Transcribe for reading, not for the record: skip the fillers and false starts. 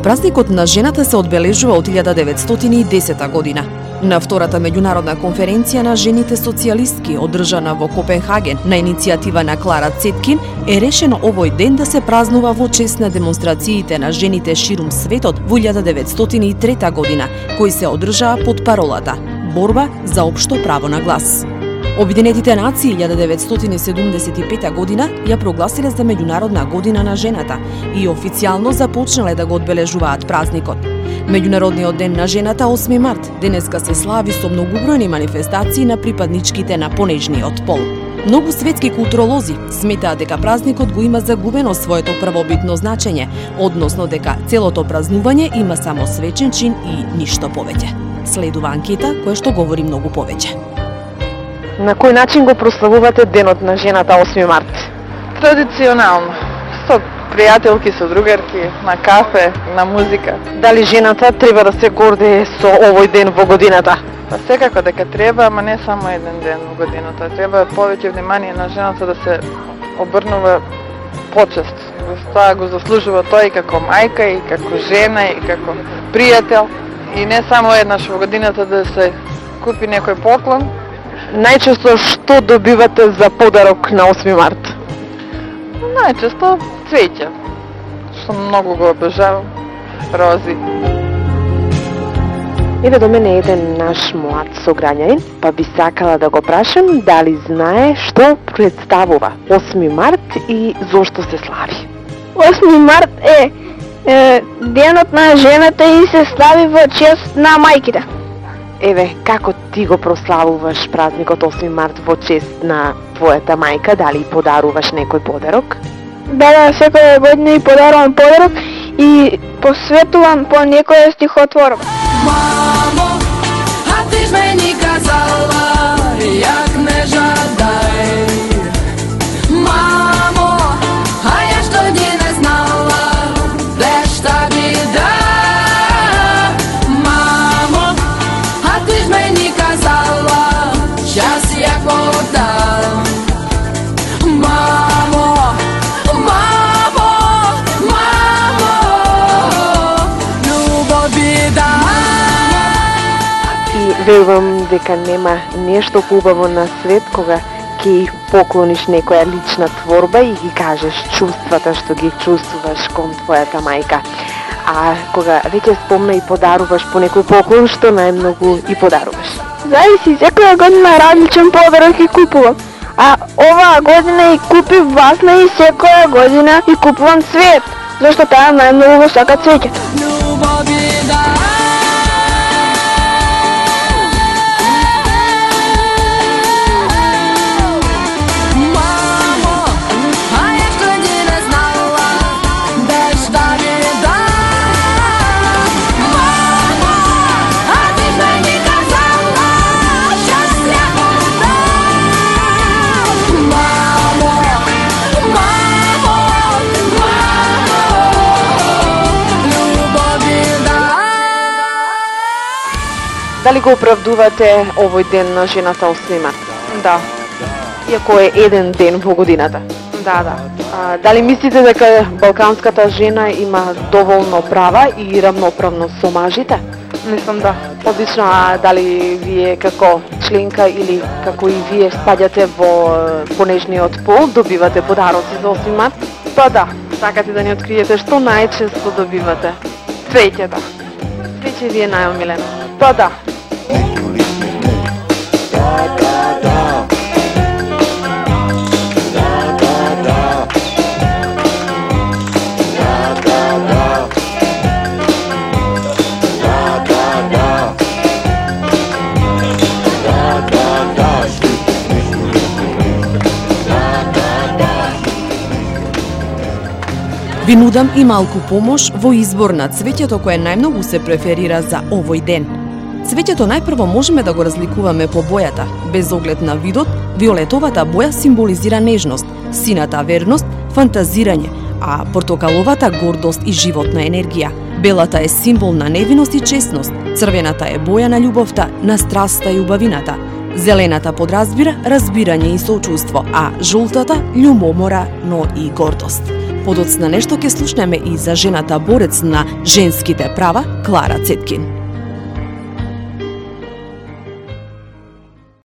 Празникот на жената се одбележува од 1910 година. На втората меѓународна конференција на жените социјалистки, одржана во Копенхаген на иницијатива на Клара Цеткин, е решено овој ден да се празнува во чест на демонстрациите на жените ширум светот во 1903 година, кои се одржаа под паролата Борба за општо право на глас. Обединетите нации 1975 година ја прогласиле за меѓународна година на жената и официјално започнале да го одбележуваат празникот. Меѓународниот ден на жената 8 март денеска се слави со многубројни манифестации на припадничките на понежниот пол. Многу светски културолози сметаат дека празникот го има загубено своето првобитно значење, односно дека целото празнување има само свечен чин и ништо повеќе. Следува анкета која што говори многу повеќе. На кој начин го прославувате денот на жената 8 март? Традиционално, со пријателки, со другарки, на кафе, на музика. Дали жената треба да се гордее со овој ден во годината? Па секако дека треба, ама не само еден ден во годината. Треба повеќе внимание на жената да се обрнува почест. Тоа го заслужува тој како мајка и како жена и како пријател. И не само еднаш во годината да се купи некој поклон. Најчесто што добивате за подарок на 8 март? Најчесто цвеќе, што многу го обожавам, рози. Иде до мене еден наш млад сограѓанин, па би сакала да го прашам дали знае што представува 8 март и зошто се слави. 8 март е денот на жената и се слави во чест на мајките. Еве, како ти го прославуваш празникот 8 март во чест на твојата мајка? Дали подаруваш некој подарок? Да, секоја година и подарувам подарок и посветувам по некоја стихотворба. Мамо, а ти ж мені казала, як не жадай. Мамо, а я ж тоді не знала, де ж та біда. Мамо, а ти ж мені казала, час як вода. Мамо, мамо, мамо, любов біда. И верувам дека нема нешто поубаво на свет кога ќе поклониш некоја лична творба и ги кажеш чувствата што ги чувствуваш кон твојата мајка. А кога веќе спомна и подаруваш по некој поклон, што најмногу и подаруваш? Зависи, секоја година различен подарок и купувам. А оваа година и купив вазна и секоја година и купувам цвет, зашто таа најмногу го сака цвеќето. Любов біда. Дали го оправдувате овој ден на жената 8 март? Да, Иако е еден ден во годината. да. Дали мислите дека балканската жена има доволно права и равноправно со мажите? Мислам да. Одлично, а дали вие како членка или како и вие спаѓате во понежниот пол, добивате подароци за 8 март? Па да. Сакате да ни откриете што најчесто добивате? Цвеќета. Цвеќе ви е најомилено? Па да. Ви нудам и малку помош во избор на цвеќето кое најмногу се преферира за овој ден. Цвеќето најпрво можеме да го разликуваме по бојата. Без оглед на видот, виолетовата боја символизира нежност, сината верност, фантазирање, а портокаловата гордост и животна енергија. Белата е символ на невиност и честност, црвената е боја на љубовта, на страста и убавината. Зелената подразбира разбирање и сочувство, а жолтата љубомора, но и гордост. Подоцна нешто ќе слушнеме и за жената борец на женските права Клара Цеткин.